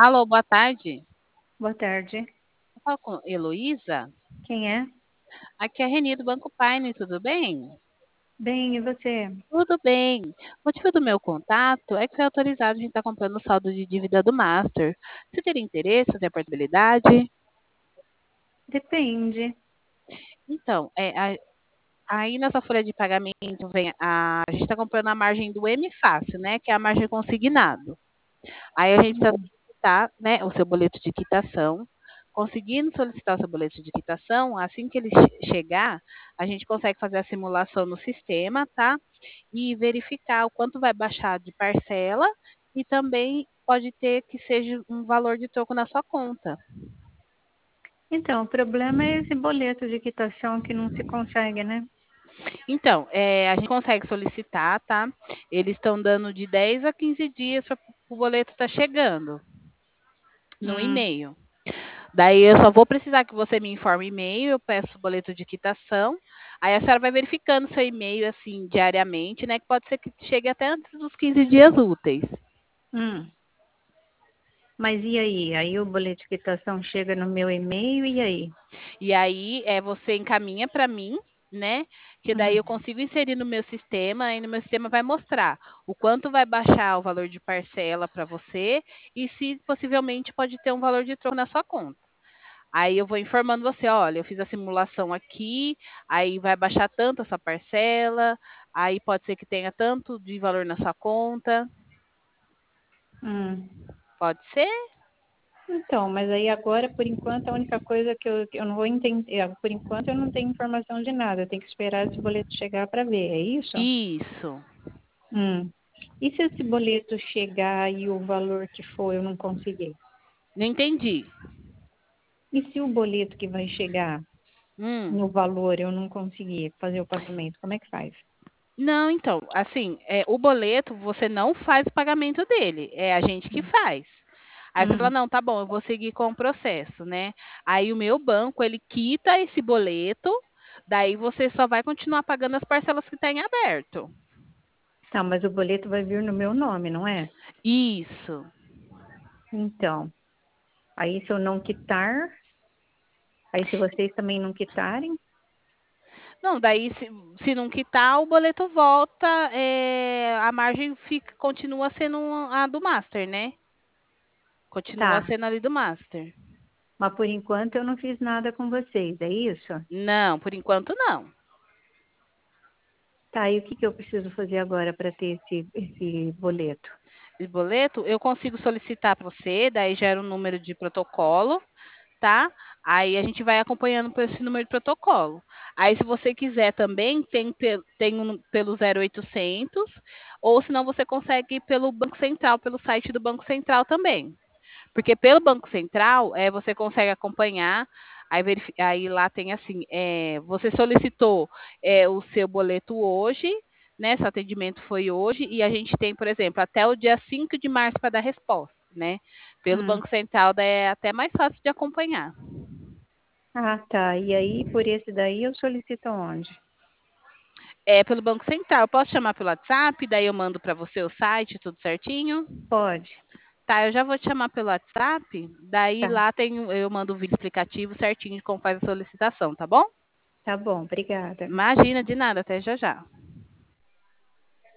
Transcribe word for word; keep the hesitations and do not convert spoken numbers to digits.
Alô, boa tarde. Boa tarde. Eu falo com Heloísa. Quem é? Aqui é a Reni do Banco Paine, tudo bem? Bem, e você? Tudo bem. O motivo do meu contato é que foi autorizado a gente estar comprando o saldo de dívida do Master. Você teria interesse, tem a portabilidade? Depende. Então, é, a- aí nessa folha de pagamento vem a, a gente está comprando a margem do M Fácil, né? Que é a margem consignado. Aí a gente precisa Hum. solicitar, né, o seu boleto de quitação. Conseguindo solicitar o seu boleto de quitação, assim que ele che- chegar, a gente consegue fazer a simulação no sistema, tá? E verificar o quanto vai baixar de parcela e também pode ter que seja um valor de troco na sua conta. Então, o problema é esse boleto de quitação que não se consegue, né? Então, é, a gente consegue solicitar, tá? Eles estão dando de dez a quinze dias para o boleto estar chegando no Hum. e-mail. Daí eu só vou precisar que você me informe o e-mail, eu peço o boleto de quitação. Aí a senhora vai verificando seu e-mail assim diariamente, né? Que pode ser que chegue até antes dos quinze dias úteis. Hum. Mas e aí? Aí o boleto de quitação chega no meu e-mail e aí? E aí é, você encaminha para mim, né? Que daí Hum. eu consigo inserir no meu sistema, e no meu sistema vai mostrar o quanto vai baixar o valor de parcela para você e se possivelmente pode ter um valor de troco na sua conta. Aí eu vou informando você, olha, eu fiz a simulação aqui, aí vai baixar tanto essa parcela, aí pode ser que tenha tanto de valor na sua conta. Hum. Pode ser? Então, mas aí agora, por enquanto, a única coisa que eu, que eu não vou entender, é, por enquanto eu não tenho informação de nada, eu tenho que esperar esse boleto chegar para ver, é isso? Isso. Hum. E se esse boleto chegar e o valor que for eu não conseguir? Não entendi. E se o boleto que vai chegar Hum. no valor eu não conseguir fazer o pagamento, como é que faz? Não, então, assim, é, o boleto você não faz o pagamento dele, é a gente que faz. Aí você fala, Hum. não, tá bom, eu vou seguir com o processo, né? Aí o meu banco, ele quita esse boleto, daí você só vai continuar pagando as parcelas que está em aberto. Tá, mas o boleto vai vir no meu nome, não é? Isso. Então, aí se eu não quitar, aí se vocês também não quitarem, Não, daí se, se não quitar, o boleto volta, é, a margem fica, continua sendo a do Master, né? Continua tá. sendo ali do Master. Mas por enquanto eu não fiz nada com vocês, é isso? Não, por enquanto não. Tá, e o que que eu preciso fazer agora para ter esse, esse boleto? Esse boleto, eu consigo solicitar para você, daí gera um número de protocolo, tá? Aí a gente vai acompanhando por esse número de protocolo. Aí, se você quiser também, tem, pe- tem um, pelo zero oitocentos, ou senão você consegue ir pelo Banco Central, pelo site do Banco Central também. Porque pelo Banco Central, é, você consegue acompanhar, aí, verifi- aí lá tem assim, é, você solicitou é, o seu boleto hoje, né? Seu atendimento foi hoje, e a gente tem, por exemplo, até o dia cinco de março para dar resposta, né? Pelo Hum. Banco Central é até mais fácil de acompanhar. Ah, tá. E aí, por esse daí, eu solicito onde? É pelo Banco Central. Eu posso chamar pelo WhatsApp, daí eu mando para você o site, tudo certinho. Pode. Tá, eu já vou te chamar pelo WhatsApp, daí Tá. lá tem, eu mando o vídeo explicativo certinho de como faz a solicitação, tá bom? Tá bom, obrigada. Imagina, de nada, até já já.